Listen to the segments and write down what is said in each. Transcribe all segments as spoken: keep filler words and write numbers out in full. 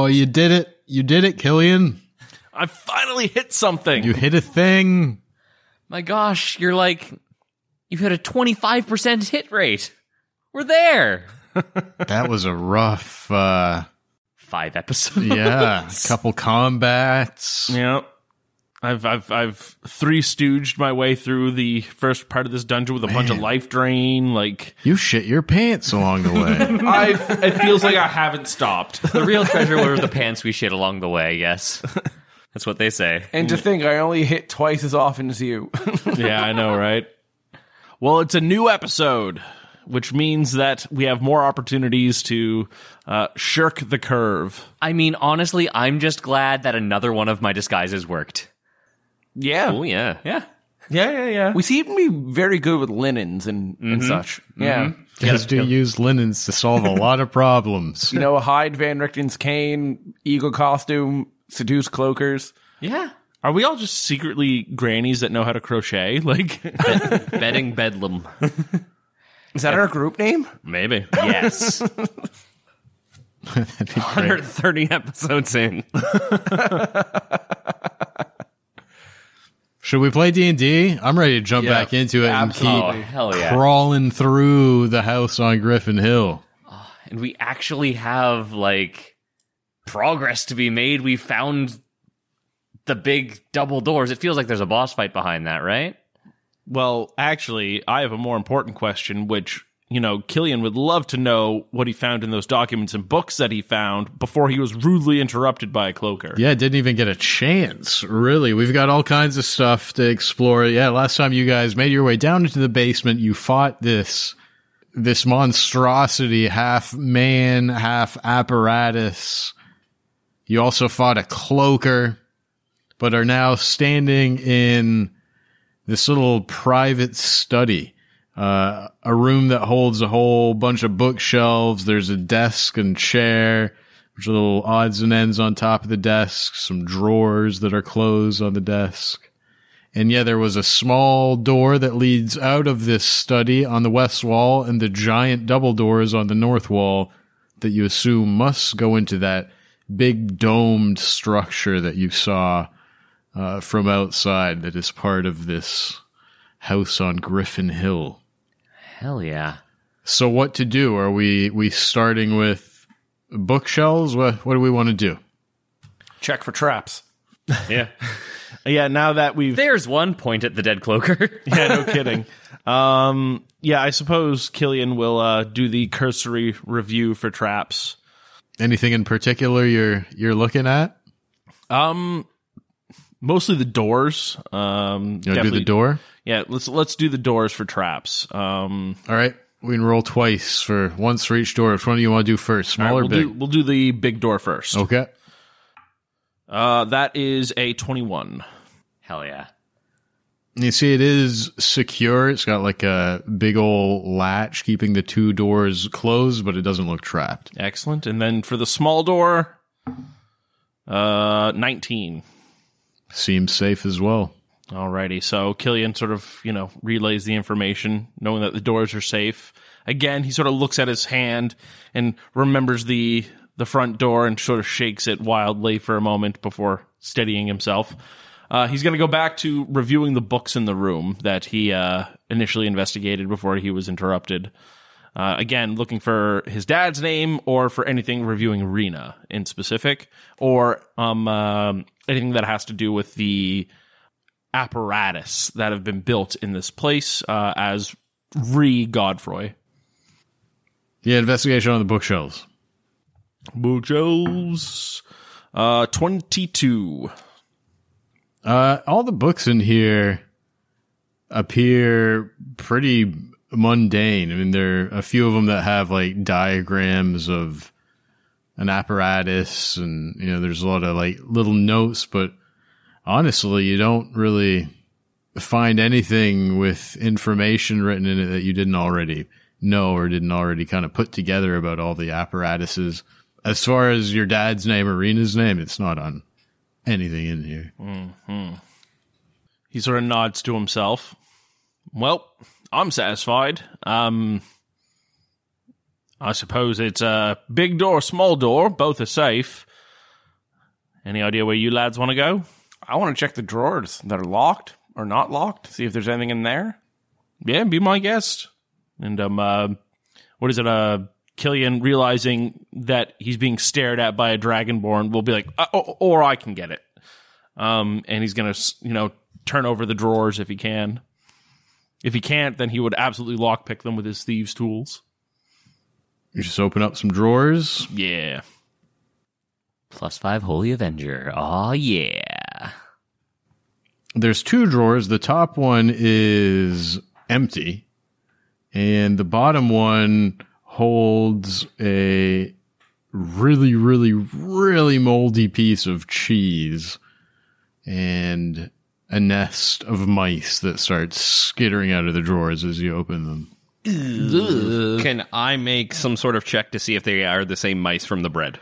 Oh, you did it. You did it, Killian. I finally hit something. You hit a thing. My gosh, you're like, you've hit a twenty-five percent hit rate. We're there. That was a rough, uh... Five episodes. Yeah, a couple combats. Yeah. I've I've I've three stooged my way through the first part of this dungeon with a Man. bunch of life drain. Like You shit your pants along the way. I, it feels like I haven't stopped. The real treasure were the pants we shit along the way, yes. That's what they say. And to think, I only hit twice as often as you. Yeah, I know, right? Well, it's a new episode, which means that we have more opportunities to uh, shirk the curve. I mean, honestly, I'm just glad that another one of my disguises worked. Yeah. Oh, yeah. Yeah. Yeah, yeah, yeah. We seem to be very good with linens and, and such. Yeah. Guys do use linens to solve a lot of problems. You know, Hyde Van Richten's cane, eagle costume, seduce cloakers. Yeah. Are we all just secretly grannies that know how to crochet? Like, Bedding Bedlam. Is that our group name? Maybe. Yes. That'd be one hundred great. thirty episodes in. Should we play D and D? I'm ready to jump Yeah, back into it absolutely. Oh, and keep hell yeah. crawling through the house on Griffin Hill. And we actually have, like, progress to be made. We found the big double doors. It feels like there's a boss fight behind that, right? well, actually, I have a more important question, which, you know, Killian would love to know what he found in those documents and books that he found before he was rudely interrupted by a cloaker. Yeah, didn't even get a chance, really. We've got all kinds of stuff to explore. Yeah, last time you guys made your way down into the basement, you fought this this monstrosity, half man, half apparatus. You also fought a cloaker, but are now standing in this little private study. Uh, a room that holds a whole bunch of bookshelves. There's a desk and chair, which are little odds and ends on top of the desk, some drawers that are closed on the desk. And yeah, there was a small door that leads out of this study on the west wall, and the giant double doors on the north wall that you assume must go into that big domed structure that you saw uh, from outside that is part of this house on Griffin Hill. Hell yeah. So what to do? Are we we starting with bookshelves? What what do we want to do? Check for traps. Yeah. Yeah, now that we've... There's one point at the dead cloaker. Yeah, no kidding. Um, yeah, I suppose Killian will uh, do the cursory review for traps. Anything in particular you're you're looking at? Um, mostly the doors. Um, You want to do the door? Yeah, let's let's do the doors for traps. Um, All right. We can roll twice for once for each door. Which one do you want to do first? Small all right, or we'll big? do we'll do the big door first. Okay. Uh, that is a twenty-one. Hell yeah. You see, it is secure. It's got like a big old latch keeping the two doors closed, but it doesn't look trapped. Excellent. And then for the small door, uh, nineteen. Seems safe as well. Alrighty, so Killian sort of, you know, relays the information, knowing that the doors are safe. Again, he sort of looks at his hand and remembers the the front door and sort of shakes it wildly for a moment before steadying himself. Uh, he's going to go back to reviewing the books in the room that he uh, initially investigated before he was interrupted. Uh, again, looking for his dad's name or for anything reviewing Rena in specific, or um, um, anything that has to do with the apparatus that have been built in this place uh, as re Godfroy. Yeah, investigation on the bookshelves. Bookshelves. Uh, twenty-two. Uh, all the books in here appear pretty mundane. I mean, there are a few of them that have like diagrams of an apparatus, and you know, there's a lot of like little notes, but honestly, you don't really find anything with information written in it that you didn't already know or didn't already kind of put together about all the apparatuses. As far as your dad's name or Rena's name, it's not on anything in here. Mm-hmm. He sort of nods to himself. Well, I'm satisfied. Um, I suppose it's a big door, small door. Both are safe. Any idea where you lads want to go? I want to check the drawers that are locked or not locked, see if there's anything in there. Yeah, be my guest. And um, uh, what is it? Uh, Killian, realizing that he's being stared at by a dragonborn, will be like, uh, or, or I can get it. Um, and he's gonna, you know, turn over the drawers if he can. If he can't, then he would absolutely lockpick them with his thieves' tools. You just open up some drawers. Yeah. Plus five Holy Avenger. Oh yeah. There's two drawers. The top one is empty, and the bottom one holds a really, really, really moldy piece of cheese and a nest of mice that starts skittering out of the drawers as you open them. Can I make some sort of check to see if they are the same mice from the bread?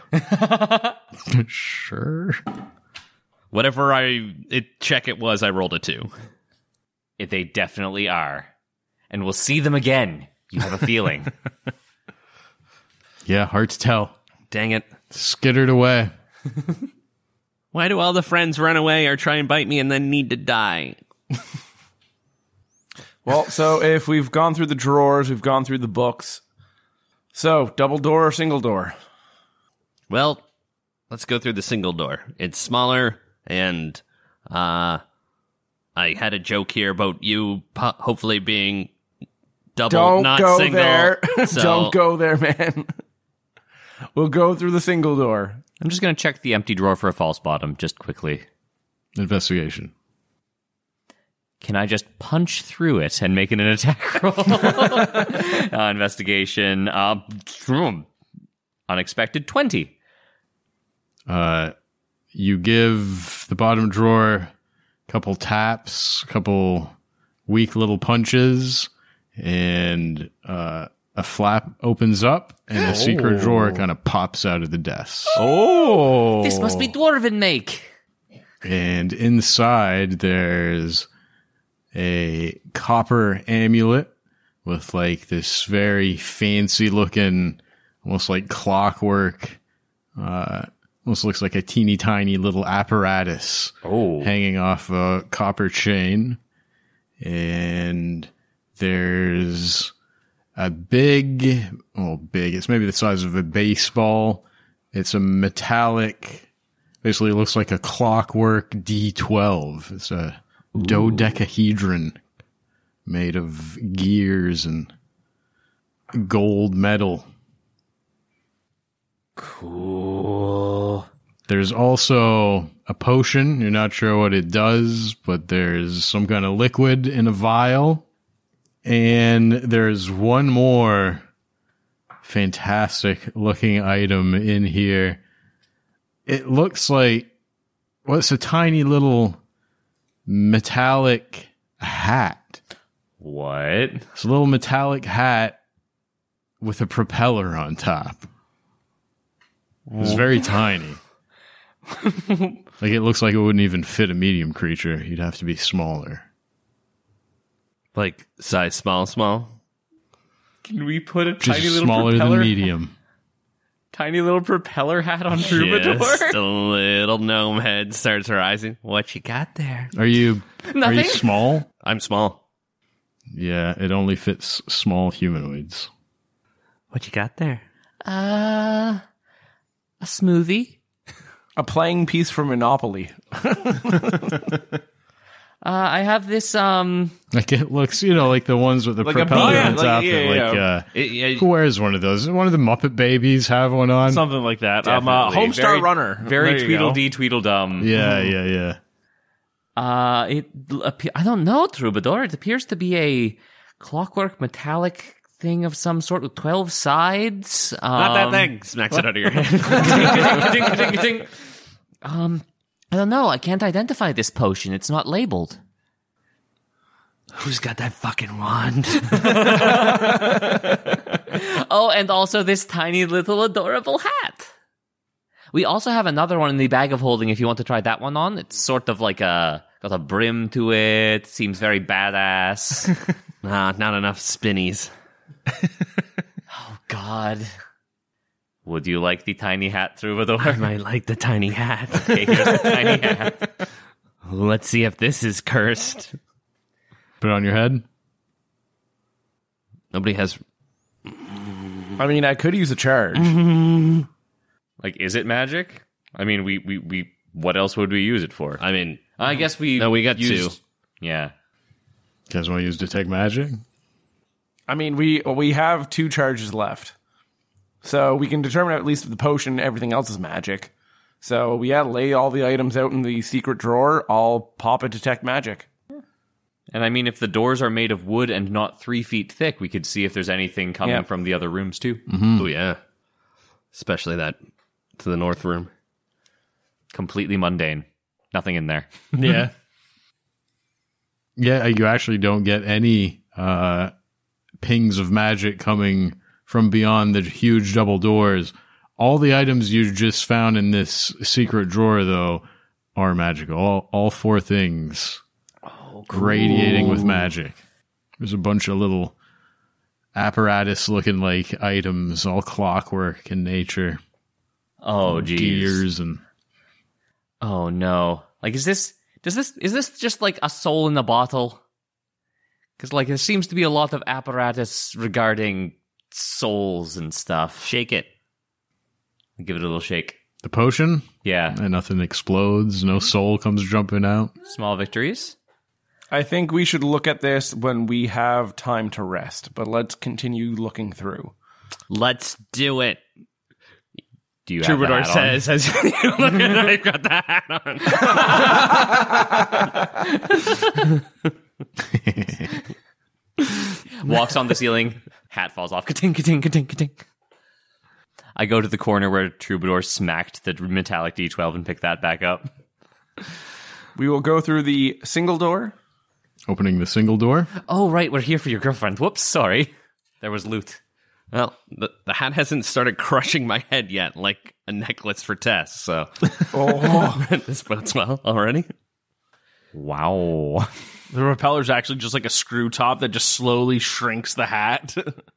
Sure. Whatever I it, check it was, I rolled a two. If they definitely are. And we'll see them again. You have a feeling. Yeah, hard to tell. Dang it. Skittered away. Why do all the friends run away or try and bite me and then need to die? Well, so if we've gone through the drawers, we've gone through the books. So, double door or single door? Well, let's go through the single door. It's smaller, and uh, I had a joke here about you po- hopefully being double, Don't not go single. there. So Don't go there, man. We'll go through the single door. I'm just going to check the empty drawer for a false bottom, just quickly. Investigation. Can I just punch through it and make it an attack roll? uh, investigation. Uh, unexpected twenty. Uh, you give the bottom drawer a couple taps, a couple weak little punches, and uh, a flap opens up, and a secret drawer kind of pops out of the desk. Oh. This must be dwarven make. And inside, there's a copper amulet with like this very fancy looking, almost like clockwork, uh, almost looks like a teeny tiny little apparatus Oh. hanging off a copper chain. And there's a big, well, big, it's maybe the size of a baseball. It's a metallic, basically looks like a clockwork D twelve. It's a dodecahedron made of gears and gold metal. Cool. There's also a potion. You're not sure what it does, but there's some kind of liquid in a vial. And there's one more fantastic looking item in here. It looks like, well, it's a tiny little metallic hat. What? It's a little metallic hat with a propeller on top. It's very tiny. Like, it looks like it wouldn't even fit a medium creature. You'd have to be smaller. like size small, small. Can we put a Just tiny little smaller propeller, than medium. tiny little propeller hat on Troubadour? Just a little gnome head starts rising. What you got there? Are you are you Nothing. small? I'm small. Yeah, it only fits small humanoids. What you got there? Uh, a smoothie. A playing piece from Monopoly. Uh, I have this, um, Like, it looks, you know, like the ones with the Like a propeller bean, on like- top. yeah, that, yeah, like, yeah. uh, It- it- who wears one of those? One of the Muppet Babies have one on? Something like that. Um, uh, Definitely. Homestar Very- Runner. very There you go. Tweedledee Tweedledum. Yeah, yeah, yeah. Uh, it, appe- I don't know, Troubadour. It appears to be a clockwork metallic thing of some sort with twelve sides. Um, Not that thing. Smacks it out of your head. ding, ding, ding, ding. Um, I don't know. I can't identify this potion. It's not labeled. Who's got that fucking wand? Oh, and also this tiny little adorable hat. We also have another one in the bag of holding if you want to try that one on. It's sort of like a, got a brim to it. Seems very badass. Nah, not enough spinnies. Oh, God. Would you like the tiny hat, Troubadour? I might like the tiny hat. Okay, here's the tiny hat. Let's see if this is cursed. Put it on your head. Nobody has. I mean, I could use a charge. Like, is it magic? I mean, we, we, we what else would we use it for? I mean, I guess we no, we got used, two. Yeah. You guys want to use detect magic? I mean, we we have two charges left. So we can determine at least with the potion, everything else is magic. So yeah, lay all the items out in the secret drawer. I'll pop a detect magic. And I mean, if the doors are made of wood and not three feet thick, we could see if there's anything coming Yeah. from the other rooms too. Oh yeah, especially that to the north room. Completely mundane. Nothing in there. Yeah. Yeah, you actually don't get any uh, pings of magic coming from beyond the huge double doors. All the items you just found in this secret drawer, though, are magical. All, all four things radiating with magic. There's a bunch of little apparatus-looking like items, all clockwork in nature. Oh, geez. Gears and Oh no! Like, is this? Does this? Is this just like a soul in a bottle? Because like there seems to be a lot of apparatus regarding souls and stuff. Shake it. Give it a little shake. the potion, Yeah. and nothing explodes. No soul comes jumping out. Small victories. I think we should look at this when we have time to rest, but let's continue looking through. Let's do it. Do you Troubadour have the hat on? says as you look at it, I've got the hat on. Walks on the ceiling. Hat falls off. Ka-ting, ka-ting, ka-ting, ka-ting. I go to the corner where Troubadour smacked the metallic D twelve and pick that back up. We will go through the single door. Opening the single door. Oh, right. We're here for your girlfriend. Whoops. Sorry. There was loot. Well, the, the hat hasn't started crushing my head yet, like a necklace for Tess, so Oh, this bodes well already. Wow. The repeller's actually just like a screw top that just slowly shrinks the hat.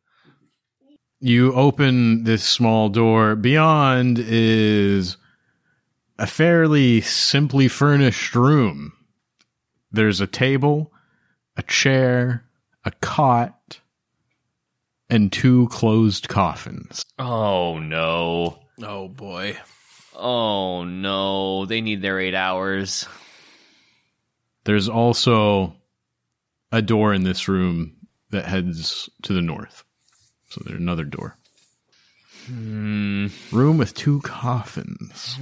You open this small door. Beyond is a fairly simply furnished room. There's a table, a chair, a cot, and two closed coffins. Oh, no. Oh boy. Oh, no. They need their eight hours. There's also a door in this room that heads to the north. So there's another door. Hmm. Room with two coffins.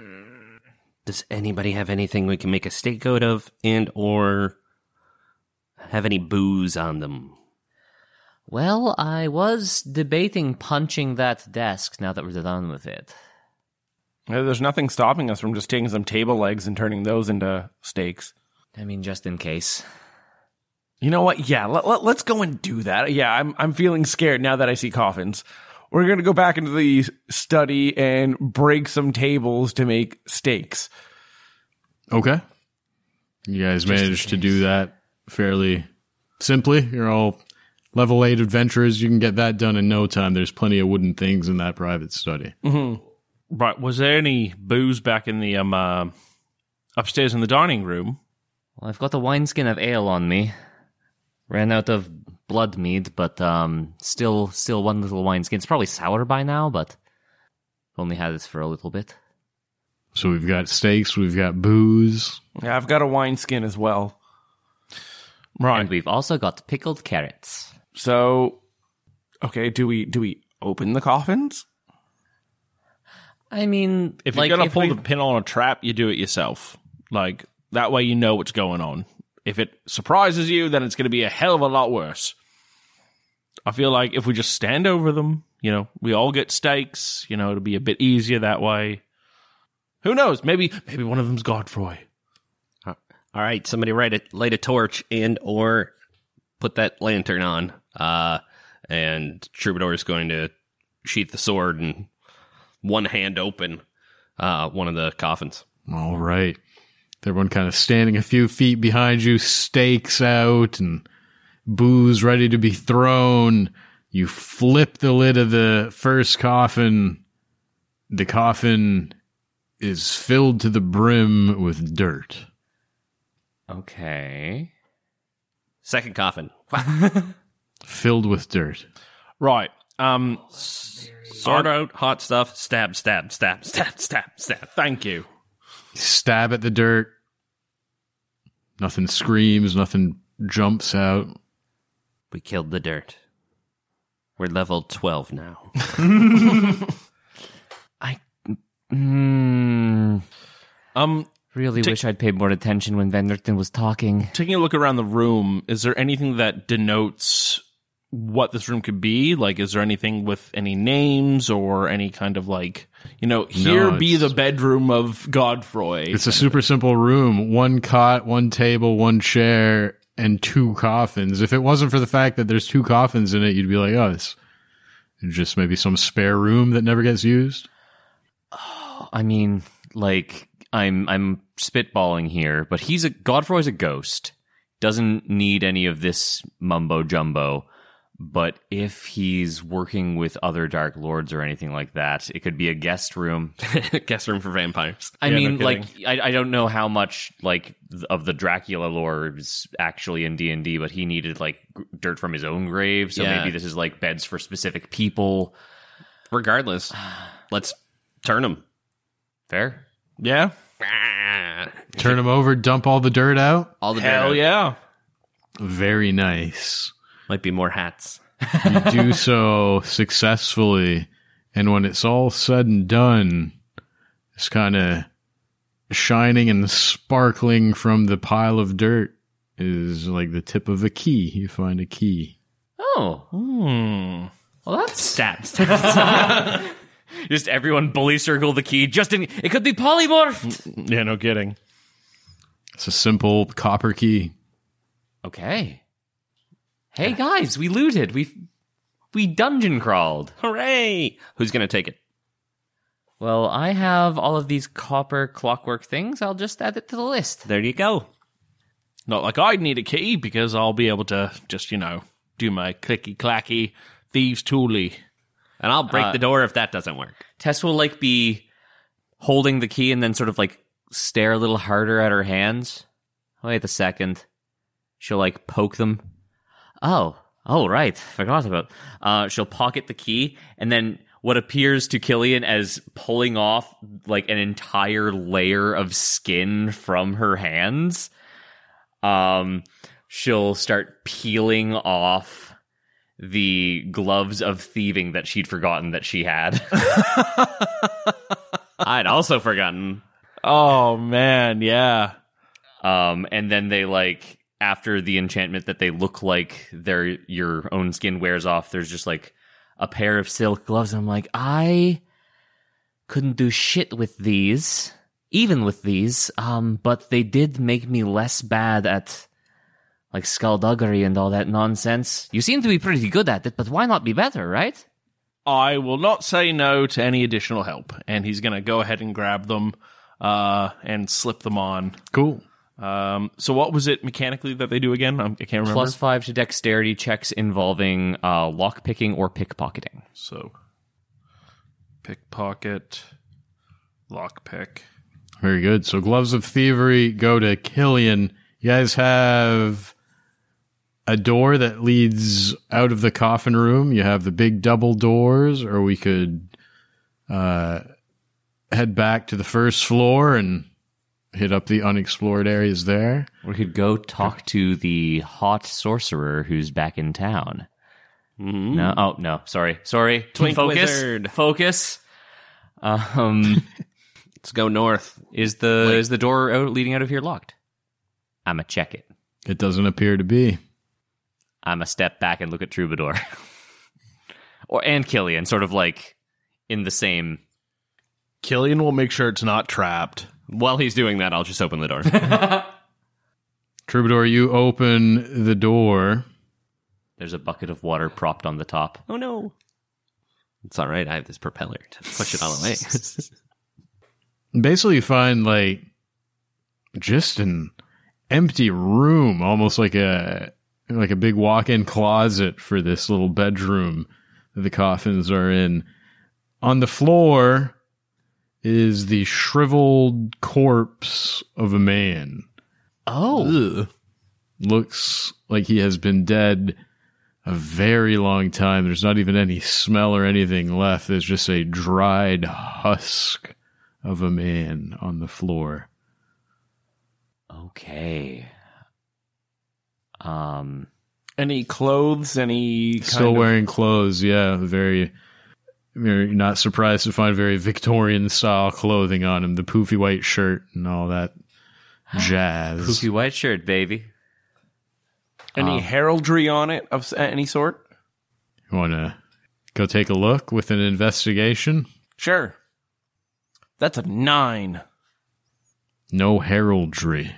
Does anybody have anything we can make a steak out of and or have any booze on them? Well, I was debating punching that desk now that we're done with it. there's nothing stopping us from just taking some table legs and turning those into steaks. I mean, just in case. You know what? Yeah, let, let, let's go and do that. Yeah, I'm I'm feeling scared now that I see coffins. We're going to go back into the study and break some tables to make steaks. Okay. You guys managed to do that fairly simply. You're all level eight adventurers. You can get that done in no time. There's plenty of wooden things in that private study. Mm-hmm. Right. Was there any booze back in the um uh, upstairs in the dining room? Well, I've got a wineskin of ale on me. Ran out of blood mead, but um, still, still one little wineskin. It's probably sour by now, but only had this for a little bit. So we've got steaks. We've got booze. Yeah, I've got a wineskin as well. Right. And we've also got pickled carrots. So, okay, do we do we open the coffins? I mean, If like, you're gonna if pull we- the pin on a trap, you do it yourself. Like that way, you know what's going on. If it surprises you, then it's going to be a hell of a lot worse. I feel like if we just stand over them, you know, we all get steaks. You know, it'll be a bit easier that way. Who knows? Maybe maybe one of them's Godfroy. All right, somebody light a, light a torch and or put that lantern on. Uh, and Troubadour is going to sheath the sword and one hand open uh, one of the coffins. All right. Everyone kind of standing a few feet behind you, stakes out and booze ready to be thrown. You flip the lid of the first coffin the coffin is filled to the brim with dirt. Okay. Second coffin. Filled with dirt. Right. Um, Sort out hot stuff. Stab, stab, stab, stab, stab, stab. thank you. Stab at the dirt. Nothing screams, nothing jumps out. We killed the dirt. We're level twelve now. I mm, Um, really Ta- wish I'd paid more attention when Venderton was talking. taking a look around the room, is there anything that denotes what this room could be? Like, is there anything with any names or any kind of like, you know, here be it's- the bedroom of Godfrey? It's a super simple room. One cot, one table, one chair, and two coffins. If it wasn't for the fact that there's two coffins in it, you'd be like, oh, it's just maybe some spare room that never gets used. I mean, like, I'm I'm spitballing here, but he's a Godfrey's a ghost. Doesn't need any of this mumbo jumbo. But if he's working with other Dark Lords or anything like that, it could be a guest room. Guest room for vampires. I Yeah, no mean, like, kidding. I, I don't know how much, like, th- of the Dracula lore is actually in D and D, but he needed, like, g- dirt from his own grave, so Yeah. maybe this is, like, beds for specific people. Regardless, let's turn them. Fair? yeah? Turn them over, dump all the dirt out. All the Hell dirt. yeah. Very nice. Might be more hats. You do so successfully, and when it's all said and done, it's kind of shining and sparkling from the pile of dirt is like the tip of a key. You find a key. Oh. Hmm. Well, that's... Stabs. Just everyone bully circle the key. Just in... It could be polymorphed! Yeah, no kidding. It's a simple copper key. Okay. Hey, guys, we looted. We we dungeon crawled. Hooray! Who's going to take it? Well, I have all of these copper clockwork things. I'll just add it to the list. There you go. Not like I'd need a key because I'll be able to just, you know, do my clicky clacky thieves tooly. And I'll break Uh, the door if that doesn't work. Tess will, like, be holding the key and then sort of, like, stare a little harder at her hands. Wait a second. She'll, like, poke them. Oh, oh, right. Forgot about. Uh, she'll pocket the key, and then what appears to Killian as pulling off like an entire layer of skin from her hands. Um, she'll start peeling off the gloves of thieving that she'd forgotten that she had. I'd also forgotten. Oh, man, yeah. Um, and then they like. After the enchantment that they look like their your own skin wears off, there's just like a pair of silk gloves. And I'm like, I couldn't do shit with these, even with these. Um, but they did make me less bad at like skullduggery and all that nonsense. You seem to be pretty good at it, but why not be better, right? I will not say no to any additional help. And he's going to go ahead and grab them uh, and slip them on. Cool. Um, so what was it mechanically that they do again? I'm, I can't remember. Plus five to dexterity checks involving uh, lock picking or pickpocketing. So, pickpocket, lockpick. Very good. So gloves of thievery go to Killian. You guys have a door that leads out of the coffin room. You have the big double doors, or we could uh, head back to the first floor and hit up the unexplored areas there. We could go talk to the hot sorcerer who's back in town. Mm-hmm. No, oh no, sorry, sorry. Twink Focus, wizard. focus. Um, Let's go north. is the is the door out, leading out of here locked? I'ma check it. It doesn't appear to be. I'ma step back and look at Troubadour, or and Killian, sort of like in the same. Killian will make sure it's not trapped. While he's doing that, I'll just open the door. Troubadour, you open the door. There's a bucket of water propped on the top. Oh, no. It's all right. I have this propeller to push it all away. Basically, you find like just an empty room, almost like a like a big walk-in closet for this little bedroom that the coffins are in. On the floor, is the shriveled corpse of a man. Oh. Ugh. Looks like he has been dead a very long time. There's not even any smell or anything left. There's just a dried husk of a man on the floor. Okay. Um. Any clothes? Any kind Still of- wearing clothes, yeah. Very, very not surprised to find very Victorian style clothing on him. The poofy white shirt and all that jazz. Poofy white shirt, baby. any heraldry on it of s- any sort? You want to go take a look with an investigation? Sure. That's a nine. No heraldry.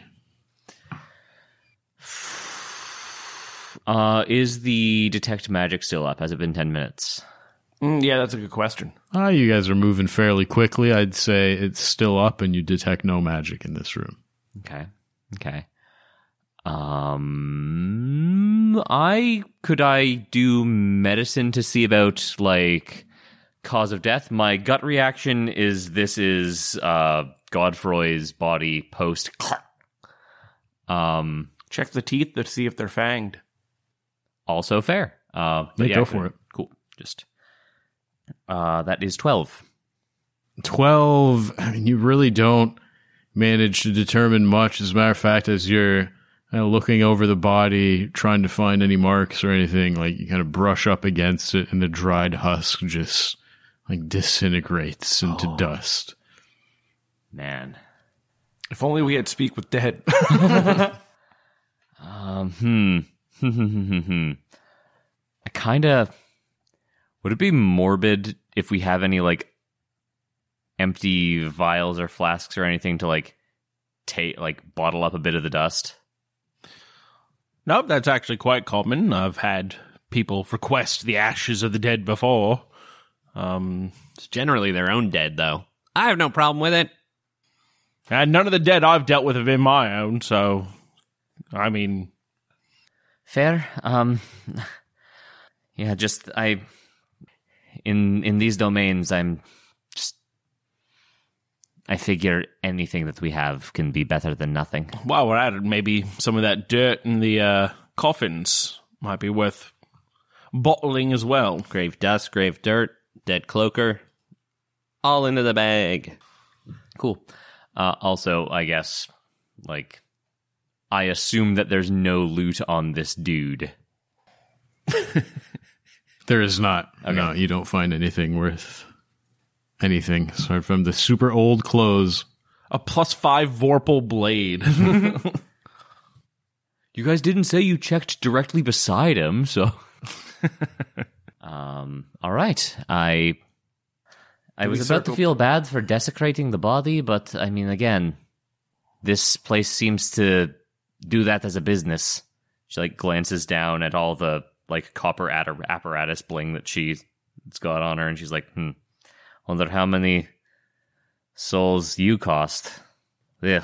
Uh, is the detect magic still up? Has it been ten minutes? Mm, yeah, that's a good question. Ah, you guys are moving fairly quickly. I'd say it's still up and you detect no magic in this room. Okay. Okay. Um, I could I do medicine to see about like cause of death? My gut reaction is this is uh Godfroy's body post. Um, Check the teeth to see if they're fanged. also fair. Uh, but Yeah, go for it. Cool. Just uh, that is twelve. twelve, I mean, you really don't manage to determine much. As a matter of fact, as you're kind of looking over the body, trying to find any marks or anything, like you kind of brush up against it and the dried husk just like disintegrates into Oh. dust. Man. If only we had speak with dead. Um, hmm. I kind of. Would it be morbid if we have any, like, empty vials or flasks or anything to, like, take, like, bottle up a bit of the dust? Nope, that's actually quite common. I've had people request the ashes of the dead before. Um, It's generally their own dead, though. I have no problem with it. and none of the dead I've dealt with have been my own, so, I mean, Fair. Um, yeah, just, I. In, in these domains, I'm just. I figure anything that we have can be better than nothing. while we're at it, maybe some of that dirt in the uh, coffins might be worth bottling as well. Grave dust, grave dirt, dead cloaker, all into the bag. Cool. Uh, also, I guess, like, I assume that there's no loot on this dude. There is not. No, you don't find anything worth anything aside from the super old clothes. A plus five Vorpal blade. You guys didn't say you checked directly beside him, so. um. All right. I. I we was about circle- to feel bad for desecrating the body, but I mean, again, this place seems to do that as a business. She like glances down at all the like copper atter- apparatus bling that she's got on her, and she's like, "Hmm, wonder how many souls you cost." Ugh.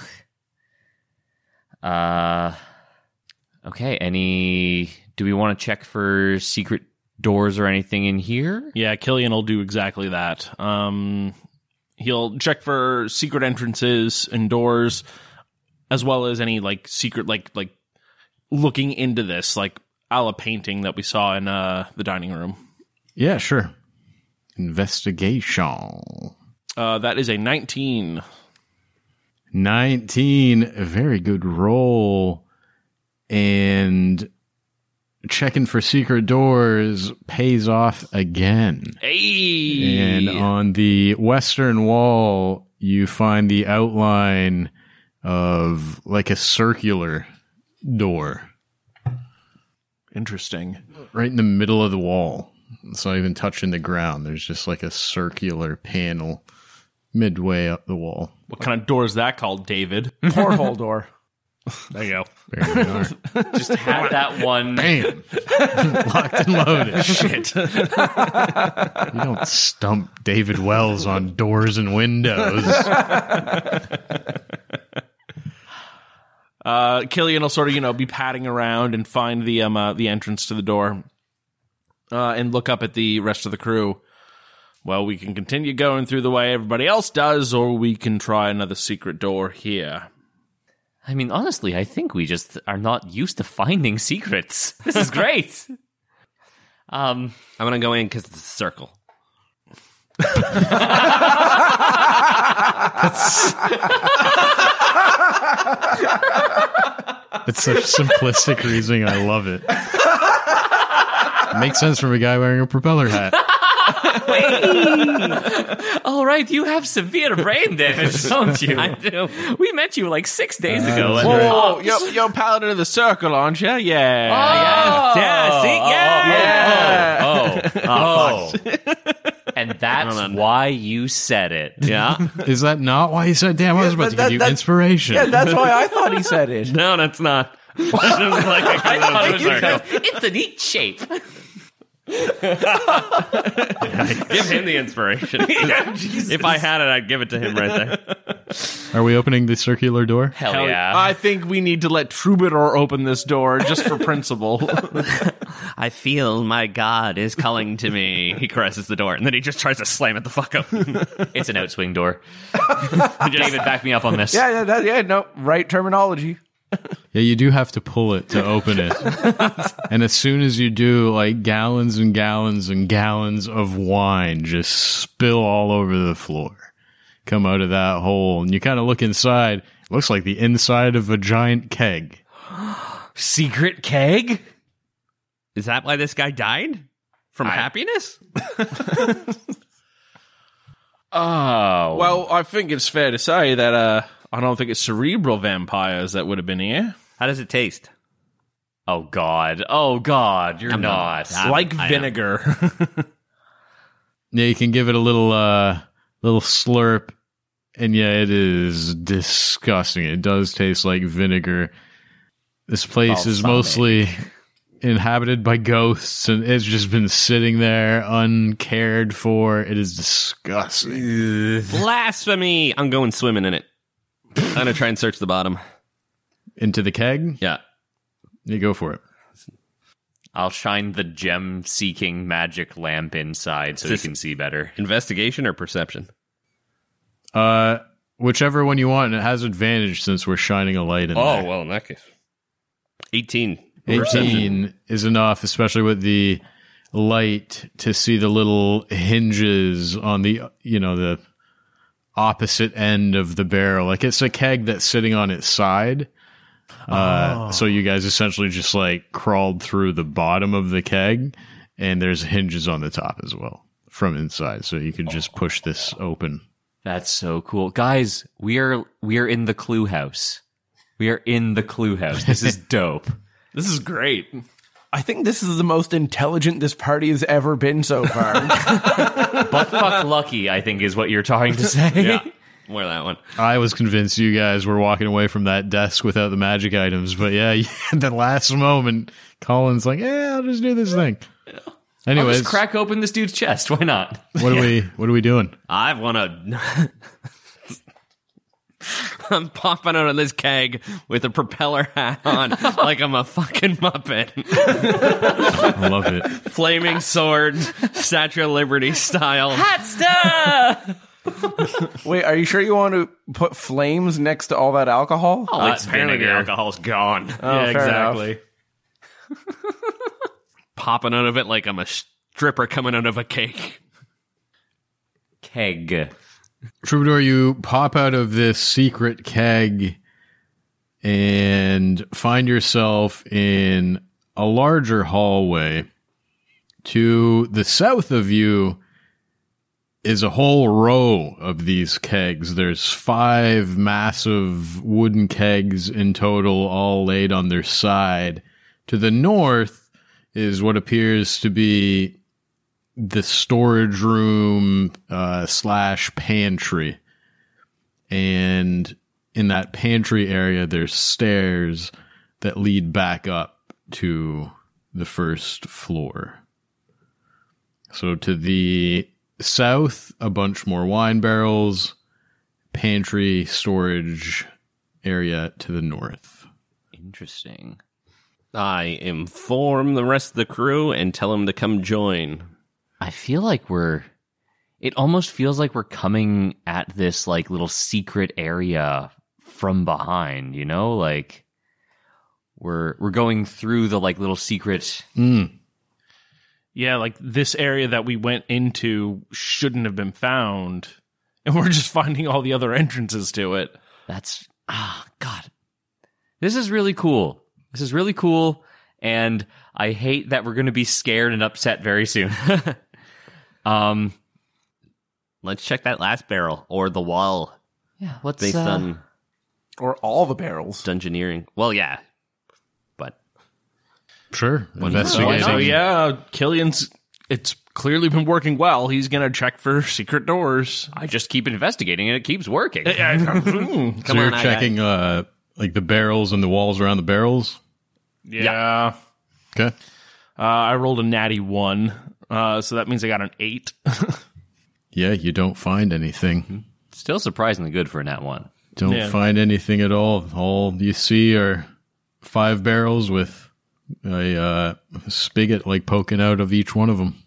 Uh. Okay. Any? Do we want to check for secret doors or anything in here? Yeah, Killian will do exactly that. Um, he'll check for secret entrances and doors, as well as any like secret, like like looking into this, like a la painting that we saw in uh, the dining room. Yeah, sure. Investigation. Uh, that is a nineteen. nineteen, a very good roll. And checking for secret doors pays off again. Hey, And on the western wall, you find the outline of like a circular door interesting. right in the middle of the wall. It's not even touching the ground. There's just like a circular panel midway up the wall. What kind of door is that called, David? Porthole door. There you go. There you are. Just had that one. Bam! Locked and loaded. Shit. You don't stump David Wells on doors and windows. Uh, Killian will sort of, you know, be patting around and find the um uh, the entrance to the door, uh, and look up at the rest of the crew. Well, we can continue going through the way everybody else does, or we can try another secret door here. I mean, honestly, I think we just are not used to finding secrets. This is great. um, I'm gonna go in because it's a circle. It's such simplistic reasoning. I love it. It makes sense from a guy wearing a propeller hat. All right, you have severe brain damage, don't you? I do. We met you like six days ago. and- Whoa, you're, you're Paladin of the Circle, aren't you? Yeah. Oh, Yeah, see? Yeah. Oh, oh, oh. And that's Hold on. why you said it. Yeah. Is that not why you said, damn, I was about to that- give you that- inspiration. Yeah, that's why I thought he said it. No, that's not. That was like a I thought it was circle. because it's a neat shape. Give him the inspiration. If I had it, I'd give it to him right there. Are we opening the circular door? Hell, Hell, yeah. I think we need to let Troubadour open this door just for principle. I feel my God is calling to me. He caresses the door, and then he just tries to slam it the fuck up. It's an outswing door. David, back me up on this. Yeah, yeah, that, yeah, no, right terminology. Yeah, you do have to pull it to open it. And as soon as you do, like gallons and gallons and gallons of wine just spill all over the floor, come out of that hole. And you kind of look inside. It looks like the inside of a giant keg. Secret keg? Is that why this guy died? From happiness? Oh. Well, I think it's fair to say that uh, I don't think it's cerebral vampires that would have been here. How does it taste? Oh, God. Oh, God. You're I'm not. not- I'm- Like I am. vinegar. Yeah, you can give it a little, uh, little slurp. And yeah, it is disgusting. It does taste like vinegar. This place is Balsamic. mostly inhabited by ghosts, and it's just been sitting there uncared for. It is disgusting. Blasphemy! I'm going swimming in it. I'm gonna try and search the bottom. Into the keg? Yeah. You go for it. I'll shine the gem-seeking magic lamp inside so you this- can see better. Investigation or perception? Uh, whichever one you want, and it has advantage since we're shining a light in Oh, there. well, in that case. eighteen. eighteen is enough, especially with the light, to see the little hinges on the, you know, the opposite end of the barrel. Like it's a keg that's sitting on its side. Uh, so you guys essentially just like crawled through the bottom of the keg, and there's hinges on the top as well from inside. So you could just push this open. That's so cool. Guys, we are we are in the Clue House. We are in the Clue House. This is dope. This is great. I think this is the most intelligent this party has ever been so far. But fuck lucky, I think is what you're trying to say. Yeah. More that one. I was convinced you guys were walking away from that desk without the magic items, but yeah, at the last moment, Colin's like, "Yeah, I'll just do this thing." I'll Anyways, just crack open this dude's chest. Why not? what are we? What are we doing? I want to. I'm popping out of this keg with a propeller hat on like I'm a fucking Muppet. I love it. Flaming sword, Statue of Liberty style. Hot stuff! Wait, are you sure you want to put flames next to all that alcohol? Oh, Uh, it's apparently the vinegar. alcohol's gone. Oh, yeah, fair exactly. Popping out of it like I'm a stripper coming out of a cake. Keg. Troubadour, you pop out of this secret keg and find yourself in a larger hallway. To the south of you is a whole row of these kegs. There's five massive wooden kegs in total, all laid on their side. To the north is what appears to be the storage room uh, slash pantry. And in that pantry area, there's stairs that lead back up to the first floor. So to the south, a bunch more wine barrels, pantry, storage area to the north. Interesting. I inform the rest of the crew and tell them to come join. I feel like we're it almost feels like we're coming at this like little secret area from behind, you know, like we're we're going through the like little secret. Mm. Yeah, like this area that we went into shouldn't have been found, and we're just finding all the other entrances to it. That's ah God, this is really cool. This is really cool, and I hate that we're going to be scared and upset very soon. um, Let's check that last barrel or the wall yeah. What's based uh, on Or all the barrels. dungeoneering. Well, yeah, but Sure. So Investigating. yeah, Killian's. It's clearly been working well. He's gonna check for secret doors. I just keep investigating and it keeps working. So Come you're on, I got- checking uh, like the barrels and the walls around the barrels? Yeah. Okay. Uh, I rolled a natty one, uh, so that means I got an eight. Yeah, you don't find anything. Still surprisingly good for a nat one. Don't Yeah. find anything at all. All you see are five barrels with a uh, spigot like poking out of each one of them.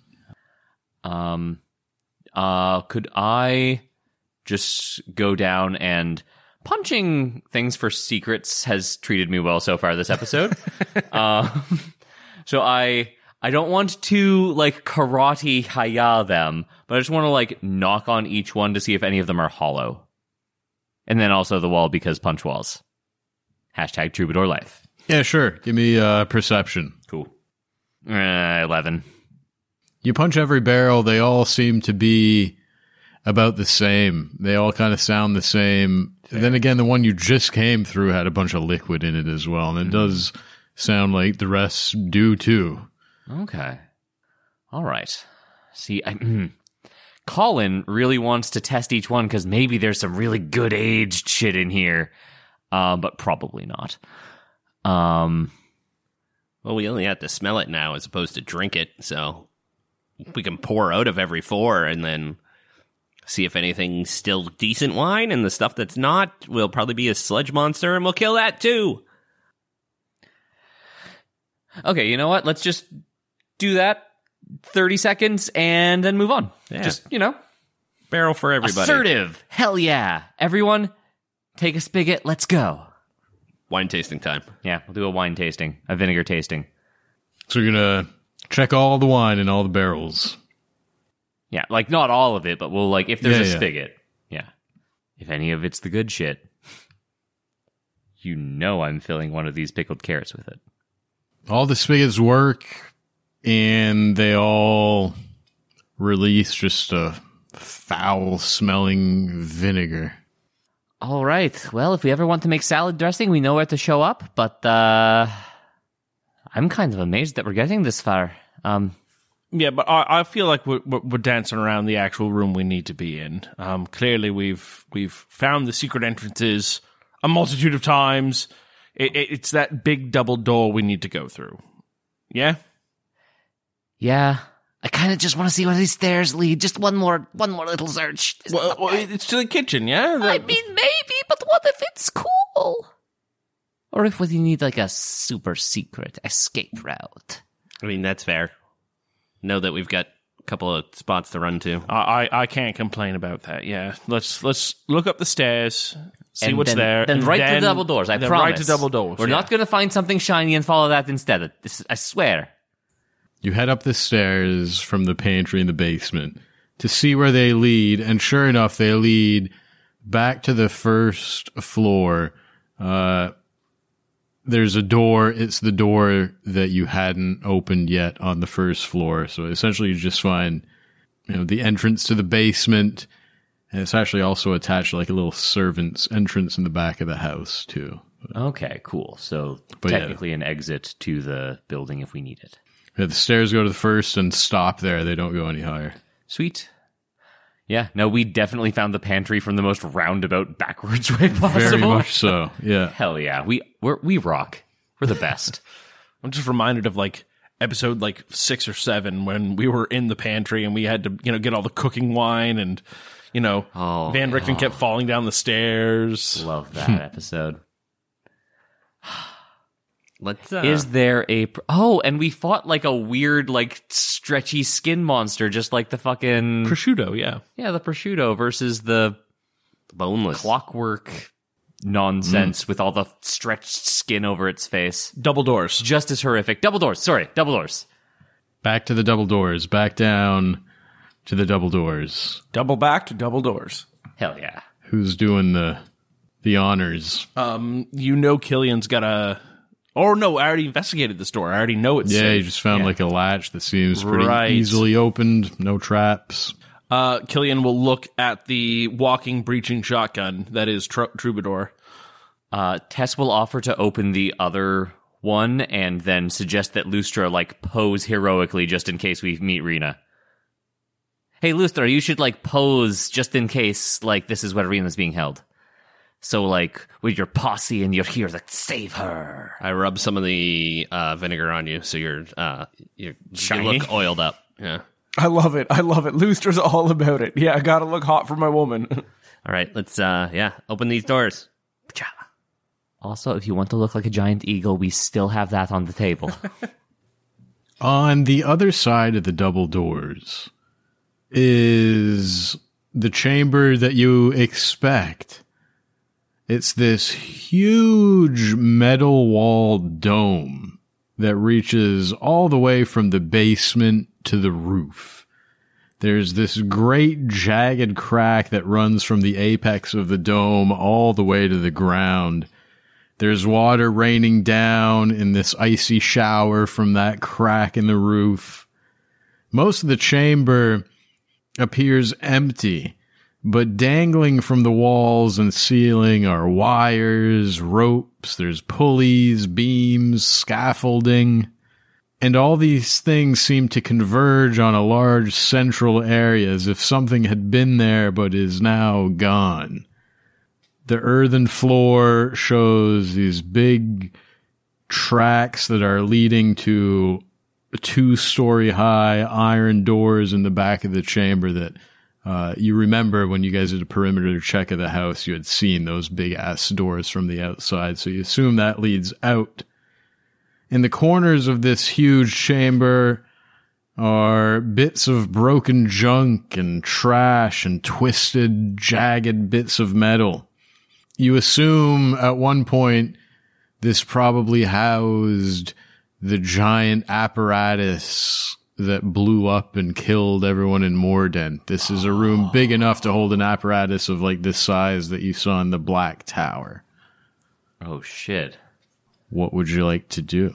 Um, uh, could I just go down and punching things for secrets has treated me well so far this episode. um, so I I don't want to like karate haya them, but I just want to like knock on each one to see if any of them are hollow. And then also the wall because punch walls. Hashtag troubadour life. Yeah, sure. Give me uh, perception. Cool. Uh, eleven. You punch every barrel, they all seem to be about the same. They all kind of sound the same. Then again, the one you just came through had a bunch of liquid in it as well, and it does sound like the rest do too. Okay. All right. See, I, Colin really wants to test each one because maybe there's some really good aged shit in here, uh, but probably not. Um, well, we only have to smell it now as opposed to drink it, so we can pour out of every four and then see if anything's still decent wine, and the stuff that's not will probably be a sludge monster, and we'll kill that too. okay, you know what? Let's just do that thirty seconds and then move on. Yeah. Just, you know, Barrel for everybody. assertive. Hell yeah. Everyone, take a spigot. Let's go. Wine tasting time. Yeah, we'll do a wine tasting, a vinegar tasting. So you're going to check all the wine in all the barrels. Yeah, like not all of it, but we'll like if there's Yeah, a yeah. spigot. Yeah. If any of it's the good shit. You know I'm filling one of these pickled carrots with it. All the spigots work, and they all release just a foul-smelling vinegar. All right. Well, if we ever want to make salad dressing, we know where to show up, but uh I'm kind of amazed that we're getting this far. Um Yeah, but I, I feel like we're, we're we're dancing around the actual room we need to be in. Um, clearly, we've we've found the secret entrances a multitude of times. It, it, it's that big double door we need to go through. Yeah, yeah, I kind of just want to see where these stairs lead. Just one more one more little search. well, well, it's to the kitchen. Yeah, I The- mean, maybe, but what if it's cool? Or if we need like a super secret escape route. I mean, that's fair. Know that we've got a couple of spots to run to. I, I I can't complain about that. Yeah, let's let's look up the stairs, see And what's then, there, Then and right then, to double doors. I then promise. Right to double doors. We're yeah. not going to find something shiny and follow that instead. This- I swear. You head up the stairs from the pantry in the basement to see where they lead, and sure enough, they lead back to the first floor. Uh, there's a door. It's the door that you hadn't opened yet on the first floor. So essentially, you just find, you know, the entrance to the basement, and it's actually also attached to like a little servant's entrance in the back of the house too. Okay, cool. So But yeah. technically an exit to the building if we need it. Yeah, the stairs go to the first and stop there. They don't go any higher. Sweet. Yeah, no, we definitely found the pantry from the most roundabout, backwards way possible. Very much so. Yeah. Hell yeah, we we're, we rock. We're the best. I'm just reminded of like episode like six or seven when we were in the pantry and we had to, you know, get all the cooking wine and, you know, Oh, Van Richten kept falling down the stairs. Love that episode. Let's. Uh, Is there a pr- oh, and we fought like a weird, like stretchy skin monster, just like the fucking Prosciutto, yeah. yeah, the prosciutto versus the boneless? clockwork nonsense with all the stretched skin over its face. Double doors. Just as horrific. Double doors. Sorry, double doors. Back to the double doors. Back down to the double doors. Double back to double doors. Hell yeah. Who's doing the the honors? Um, you know Killian's got a... Oh, no, I already investigated this door. I already know it's Yeah, safe. you just found Yeah. like a latch that seems pretty Right. easily opened. No traps. Uh, Killian will look at the walking, breaching shotgun that is tr- Troubadour. Uh, Tess will offer to open the other one and then suggest that Lustra, like, pose heroically just in case we meet Rena. Hey, Lustra, you should, like, pose just in case, like, this is where Rena's being held. So, like, with your posse and you're here to save her. I rub some of the uh, vinegar on you, so you're uh, you're you Shiny? look oiled up. Yeah. I love it. I love it. Lustra's all about it. Yeah, I gotta look hot for my woman. All right, let's uh, yeah, open these doors. Also, if you want to look like a giant eagle, we still have that on the table. On the other side of the double doors is the chamber that you expect. It's this huge metal walled dome that reaches all the way from the basement to the roof. There's this great jagged crack that runs from the apex of the dome all the way to the ground. There's water raining down in this icy shower from that crack in the roof. Most of the chamber appears empty, but dangling from the walls and ceiling are wires, ropes, there's pulleys, beams, scaffolding, and all these things seem to converge on a large central area as if something had been there but is now gone. The earthen floor shows these big tracks that are leading to two-story high iron doors in the back of the chamber that uh, you remember when you guys did a perimeter check of the house, you had seen those big-ass doors from the outside, so you assume that leads out. In the corners of this huge chamber are bits of broken junk and trash and twisted, jagged bits of metal. You assume at one point this probably housed the giant apparatus that blew up and killed everyone in Mordent. This is a room big enough to hold an apparatus of like this size that you saw in the Black Tower. Oh, shit. What would you like to do?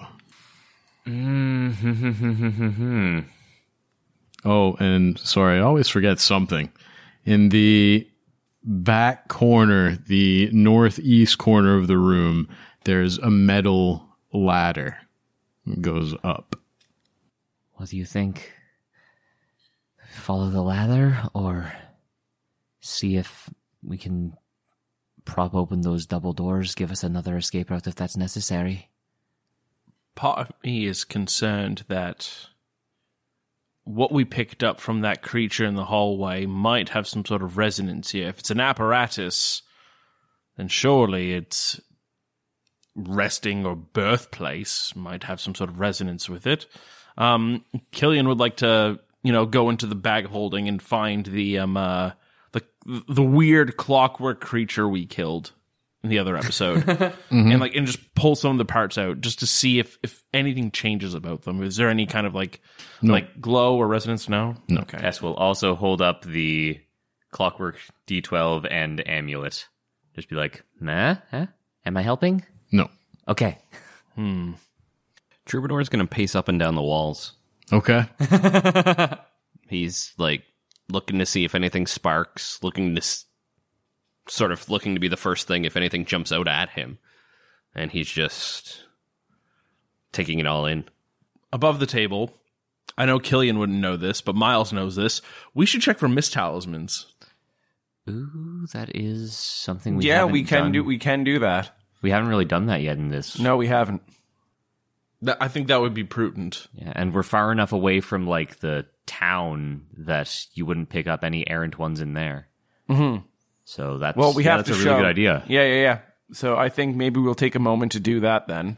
Mm-hmm. Oh, and sorry, I always forget something. In the back corner, the northeast corner of the room, there's a metal ladder. It goes up. What do you think? Follow the ladder or see if we can prop open those double doors, give us another escape route if that's necessary? Part of me is concerned that what we picked up from that creature in the hallway might have some sort of resonance here. If it's an apparatus, then surely its resting or birthplace might have some sort of resonance with it. Um, Killian would like to, you know, go into the bag of holding and find the um uh, the the weird clockwork creature we killed in the other episode, mm-hmm. and like and just pull some of the parts out just to see if if anything changes about them. Is there any kind of like No. like glow or resonance? No. No. Okay. Tess will also hold up the clockwork D twelve and amulet. Just be like, nah, huh? Am I helping? No. Okay. Hmm. Troubadour's gonna pace up and down the walls. Okay. He's like looking to see if anything sparks, looking to s- sort of looking to be the first thing if anything jumps out at him, and he's just taking it all in. Above the table, I know Killian wouldn't know this, but Miles knows this. We should check for mist talismans. Ooh, that is something we yeah, haven't we can done. do. We can do that. We haven't really done that yet in this. No, we haven't. That, I think that would be prudent. Yeah, and we're far enough away from like the town that you wouldn't pick up any errant ones in there. Mm-hmm. So that's Well, we yeah, have that's to a really show. good idea. Yeah, yeah, yeah. So I think maybe we'll take a moment to do that then.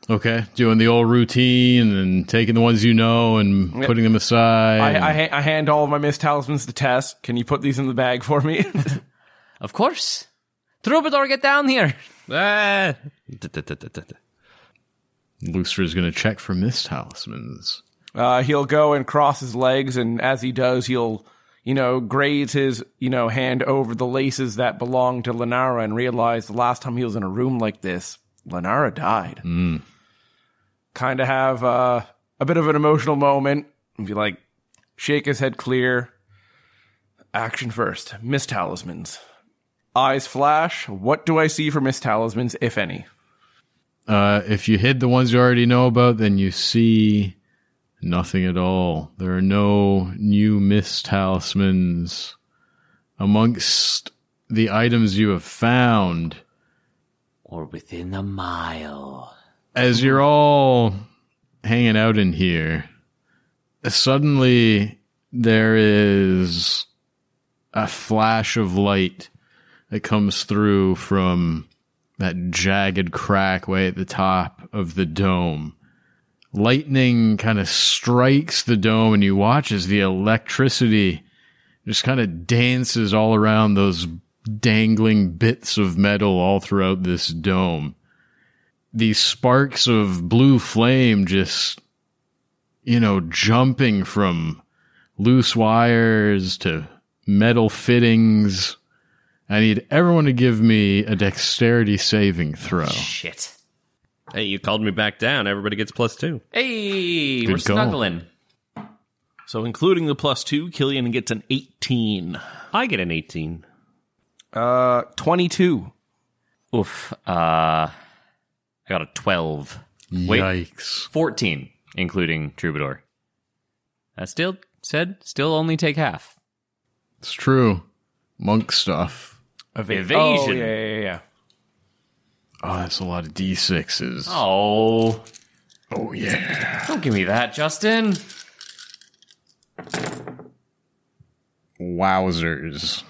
Okay, doing the old routine and taking the ones you know and Yep. putting them aside. I, I, ha- I hand all of my missed talismans to Tess. Can you put these in the bag for me? Of course. Troubadour, get down here. Ah. Lustra's going to check for missed talismans. Uh, he'll go and cross his legs, and as he does, he'll, you know, graze his, you know, hand over the laces that belong to Lenara and realize the last time he was in a room like this, Lenara died. Mm. Kind of have uh, a bit of an emotional moment and be like, shake his head clear. Action first. Miss Talismans. Eyes flash. What do I see for Miss Talismans, if any? Uh, if you hid the ones you already know about, then you see nothing at all. There are no new missed talismans amongst the items you have found. Or within a mile. As you're all hanging out in here, suddenly there is a flash of light that comes through from that jagged crack way at the top of the dome. Lightning kind of strikes the dome, and you watch as the electricity just kind of dances all around those dangling bits of metal all throughout this dome. These sparks of blue flame just, you know, jumping from loose wires to metal fittings. I need everyone to give me a dexterity saving throw. Shit. Hey, you called me back down. Everybody gets plus two. Hey, Good we're call. snuggling. So including the plus two, Killian gets an eighteen. I get an eighteen. Uh, twenty-two. Oof. Uh, I got a twelve. Wait, Yikes. fourteen, including Troubadour. I still said, still only take half. It's true. Monk stuff. Evasion. Oh, yeah, yeah, yeah. Oh, that's a lot of D sixes. Oh, Oh, yeah. don't give me that, Justin. Wowzers.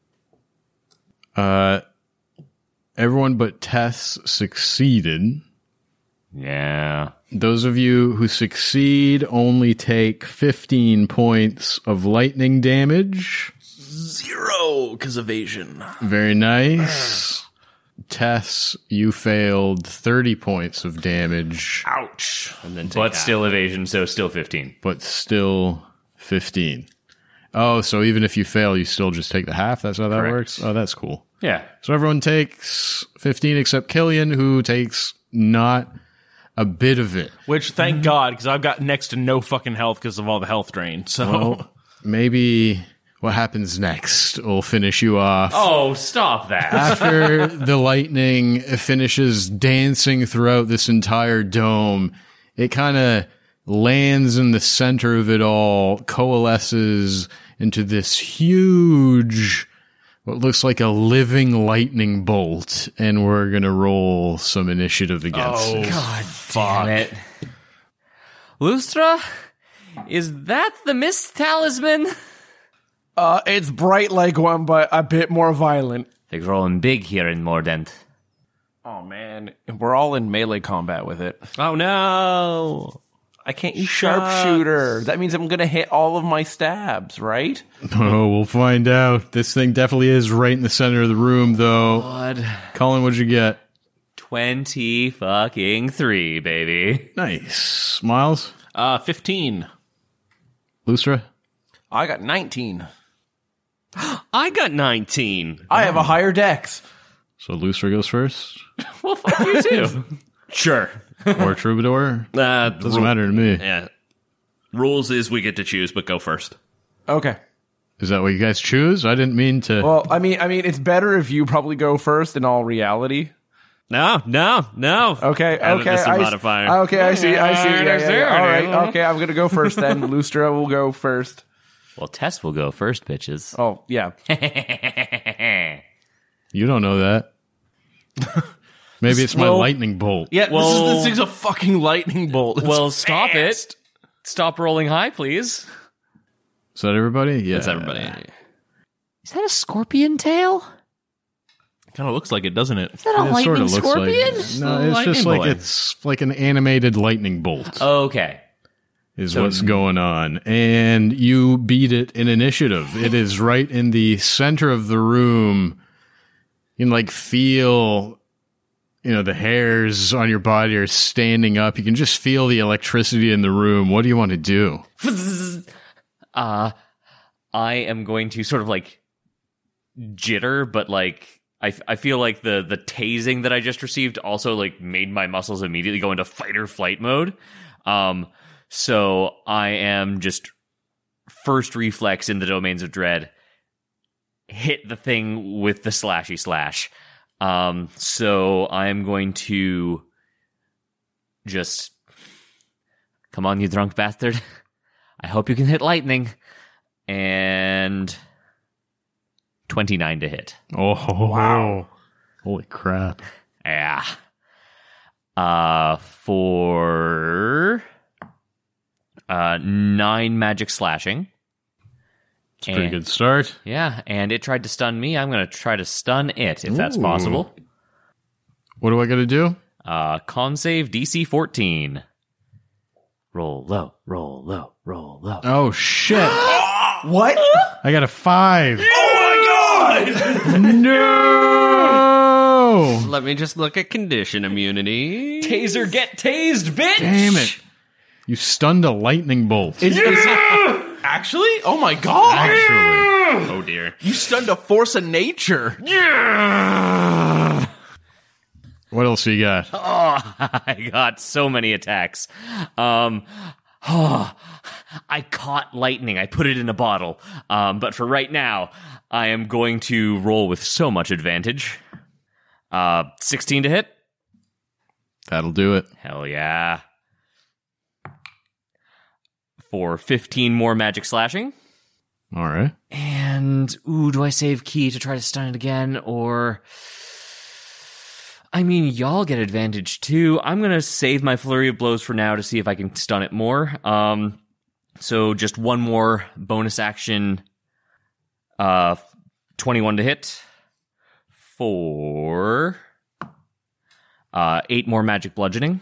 Uh, everyone but Tess succeeded. Yeah. Those of you who succeed only take fifteen points of lightning damage. Zero, because evasion. Very nice. Tess, you failed thirty points of damage, Ouch. And then take But half. still evasion, so still fifteen. but still fifteen. Oh, so even if you fail, you still just take the half? That's how that Correct. works? Oh, that's cool. Yeah. So everyone takes fifteen except Killian, who takes not a bit of it. Which, thank God, because I've got next to no fucking health because of all the health drain. So, Well, maybe what happens next will finish you off. Oh, stop that. After the lightning finishes dancing throughout this entire dome, it kind of lands in the center of it all, coalesces into this huge, what looks like a living lightning bolt, and we're going to roll some initiative against it. God damn it. Lustra, is that the Mist Talisman? Uh, it's bright like one, but a bit more violent. They're growing big here in Mordant. Oh, man. We're all in melee combat with it. Oh, no. I can't use sharpshooter. That means I'm going to hit all of my stabs, right? Oh, we'll find out. This thing definitely is right in the center of the room, though. God. Colin, what'd you get? Twenty fucking three, baby. Nice. Miles? uh, fifteen. Lustra? I got nineteen. I got nineteen. I have a higher dex. So Lustra goes first? Well, fuck you too. Sure. Or Troubadour? Uh, Doesn't ru- matter to me. Yeah. Rules is we get to choose, but go first. Okay. Is that what you guys choose? I didn't mean to. Well, I mean, I mean, it's better if you probably go first in all reality. No, no, no. Okay, Added okay, this I, modifier. s- okay, I see, I see. Yeah, yeah, yeah. All right, Yeah. okay, I'm gonna go first then. Lustra will go first. Well, Tess will go first, bitches. Oh, yeah. You don't know that. Maybe it's my Well- lightning bolt. Yeah, Well- this, is, this thing's a fucking lightning bolt. It's Well, stop fast. it. Stop rolling high, please. Is that everybody? Yeah. That's everybody. Is that a scorpion tail? Kind of looks like it, doesn't it? Is that a It lightning sort of looks scorpion? like no, a it's just lightning like boy. it's like an animated lightning bolt. Okay. Is So- what's going on. And you beat it in initiative. It is right in the center of the room. You can like feel, you know, the hairs on your body are standing up. You can just feel the electricity in the room. What do you want to do? Uh, I am going to sort of like jitter, but like I, I feel like the the tasing that I just received also like made my muscles immediately go into fight or flight mode. Um, so I am just first reflex in the domains of dread, hit the thing with the slashy slash. Um, so I am going to just come on, you drunk bastard. I hope you can hit lightning. And twenty-nine to hit. Oh, wow. Holy crap. Yeah. Uh, for uh, nine magic slashing. It's a pretty And- good start. Yeah, and it tried to stun me. I'm going to try to stun it, if that's Ooh. possible. What do I got to do? Uh, con save D C fourteen. Roll low, roll low, roll low. Oh, shit. What? I got a five. Oh my god! No! Let me just look at condition immunity. Taser, get tased, bitch! Damn it. You stunned a lightning bolt. Is, is it actually? Oh my god! Actually. Oh dear. You stunned a force of nature. What else you got? Oh, I got so many attacks. Um, oh, I caught lightning. I put it in a bottle. Um, but for right now, I am going to roll with so much advantage. Uh, sixteen to hit. That'll do it. Hell yeah. For fifteen more magic slashing. All right. And, ooh, do I save key to try to stun it again? Or, I mean, y'all get advantage too. I'm going to save my flurry of blows for now to see if I can stun it more. Um, so just one more bonus action. Uh, twenty-one to hit. For, uh, eight more magic bludgeoning.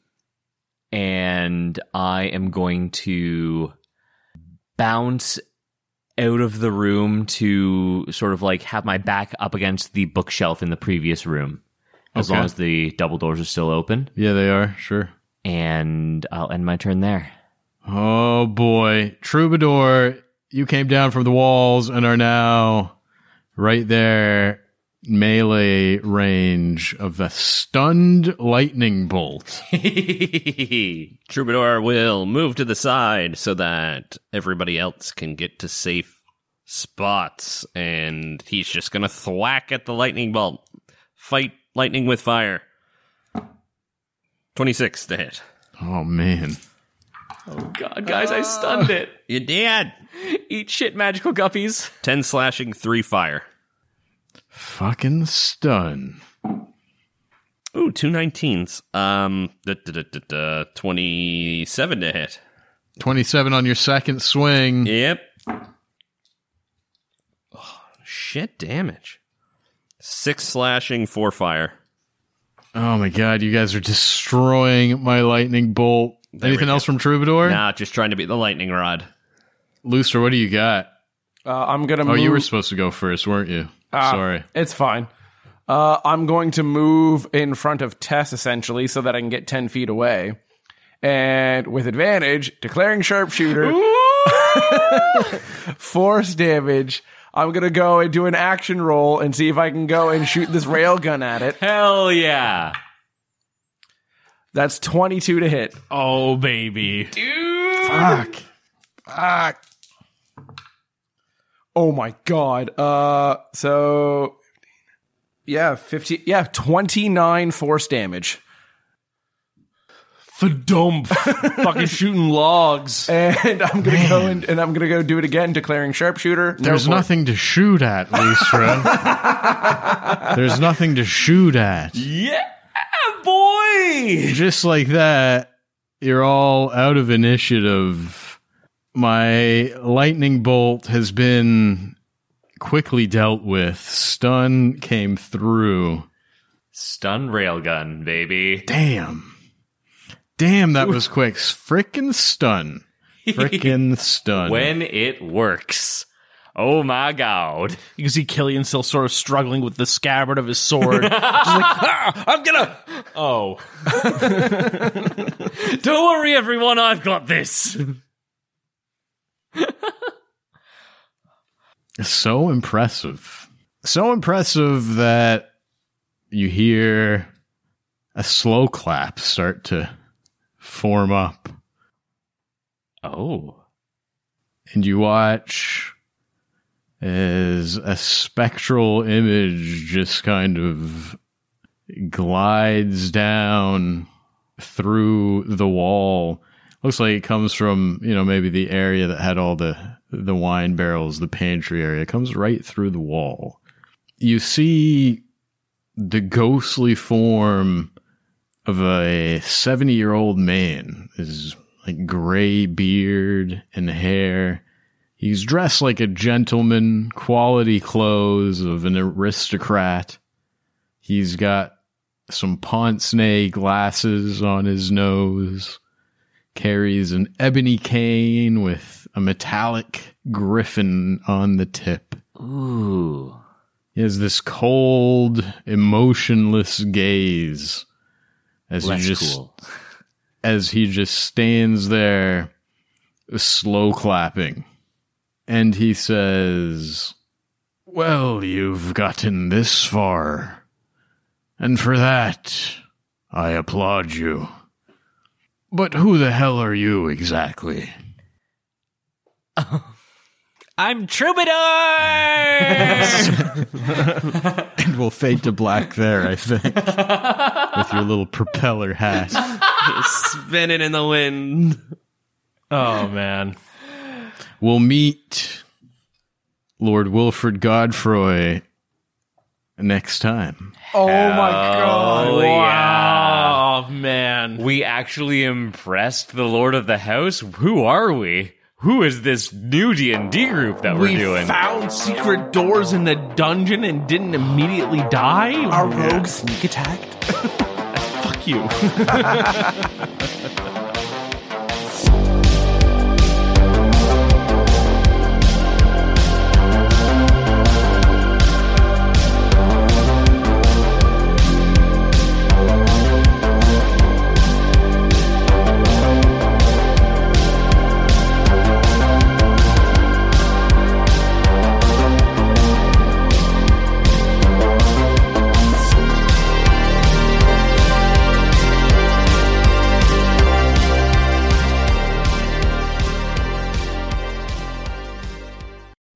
And I am going to bounce out of the room to sort of like have my back up against the bookshelf in the previous room. As Okay. long as the double doors are still open. Yeah, they are. Sure. And I'll end my turn there. Oh, boy. Troubadour, you came down from the walls and are now right there, melee range of the stunned lightning bolt. Troubadour will move to the side so that everybody else can get to safe spots, and he's just gonna thwack at the lightning bolt. Fight lightning with fire. twenty-six to hit. Oh, man. Oh god, guys, I stunned it. You did. Eat shit, magical guppies. ten slashing, three fire. Fucking stun. Ooh, two nineteens. Um, da, da, da, da, da, twenty-seven to hit. twenty-seven on your second swing. Yep. Oh, shit damage. Six slashing, four fire. Oh, my God. You guys are destroying my lightning bolt. There Anything we go. else from Troubadour? Nah, just trying to beat the lightning rod. Looster, what do you got? Uh, I'm gonna. Oh, move. you were supposed to go first, weren't you? Ah, Sorry. It's fine. Uh, I'm going to move in front of Tess, essentially, so that I can get ten feet away. And with advantage, declaring sharpshooter. Force damage. I'm going to go and do an action roll and see if I can go and shoot this railgun at it. Hell yeah. That's twenty-two to hit. Oh baby. Fuck. Fuck. Oh my god. Uh, so yeah, fifty. Yeah, twenty-nine force damage. Fadump. Fucking shooting logs. And I'm gonna go and, and I'm gonna go do it again, declaring sharpshooter. No There's for- nothing to shoot at, Lustra. There's nothing to shoot at. Yeah, boy. Just like that, you're all out of initiative. My lightning bolt has been quickly dealt with. Stun came through. Stun railgun, baby. Damn. Damn, that was quick. Frickin' stun. Frickin' stun. When it works. Oh my god. You can see Killian still sort of struggling with the scabbard of his sword. Just like, ah, I'm gonna... Oh. Don't worry, everyone, I've got this. So impressive. So impressive that you hear a slow clap start to form up. Oh. And you watch as a spectral image just kind of glides down through the wall. Looks like it comes from, you know, maybe the area that had all the, the wine barrels, the pantry area. It comes right through the wall. You see the ghostly form of a seventy-year-old man. His like gray beard and hair. He's dressed like a gentleman, quality clothes of an aristocrat. He's got some pince-nez glasses on his nose, carries an ebony cane with a metallic griffin on the tip. Ooh. He has this cold, emotionless gaze as Less he just cool. as he just stands there, slow clapping. And he says, "Well, you've gotten this far, and for that, I applaud you. But who the hell are you exactly?" I'm Troubadour! And we'll fade to black there, I think, with your little propeller hat. Spinning in the wind. Oh, man. We'll meet Lord Wilfred Godfroy next time. Oh my god! Oh, yeah. Oh, man. We actually impressed the Lord of the House? Who are we? Who is this new D and D group that we're we doing? found secret doors in the dungeon and didn't immediately die? Our rogue sneak attacked. Fuck you.